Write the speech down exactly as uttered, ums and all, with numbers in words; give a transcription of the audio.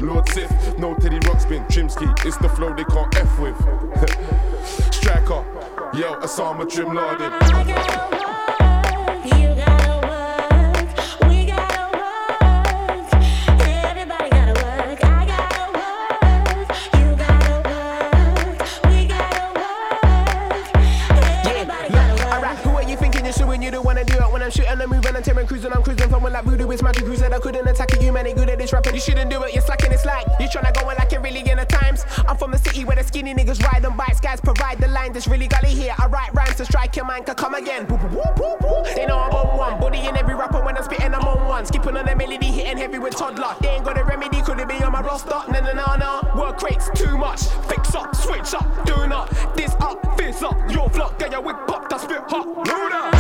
Lord Sith, no Teddy Ruxpin, Trimsky, it's the flow they can't F with. Striker, yo, Osama Trim Lardin. I gotta work, you gotta work, we gotta work, everybody gotta work. I gotta work, you gotta work, we gotta work, everybody gotta work. Alright, who are you thinking you're suing? You don't wanna do it when I'm shooting and moving and tearing, cruising, I'm cruising, flowing like voodoo. It's magic cruise that I couldn't attack it. You man ain't good at this rapping. You shouldn't do it, you're slacking. It's like you tryna go on like you're really in the times. I'm from the city where the skinny niggas ride on bikes. Guys provide the line, that's really gully here. I write rhymes to strike your mind, can come again. Woo, woo, woo, woo. They know I'm on one. Body in every rapper when I'm spitting, I'm on one. Skipping on the melody, hitting heavy with toddler. They ain't got a remedy, could it be on my roster? No, no, no, no. Work rates too much. Fix up, switch up, do not. This up, this up. Your flock, get your wig popped, I spit hot. Luda.